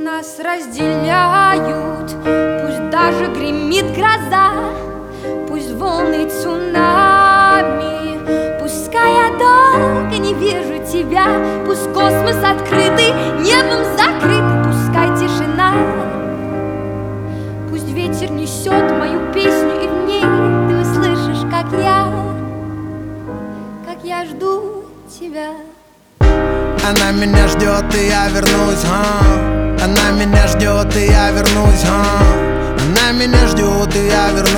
Нас разделяют, пусть даже гремит гроза, пусть волны цунами, пускай я долго не вижу тебя, пусть космос открытый, небом закрытый, пускай тишина, пусть ветер несет мою песню, и в ней ты услышишь, как я жду тебя. Она меня ждет, и я вернусь, Она меня ждет, и я вернусь, Она меня ждет, и я вернусь.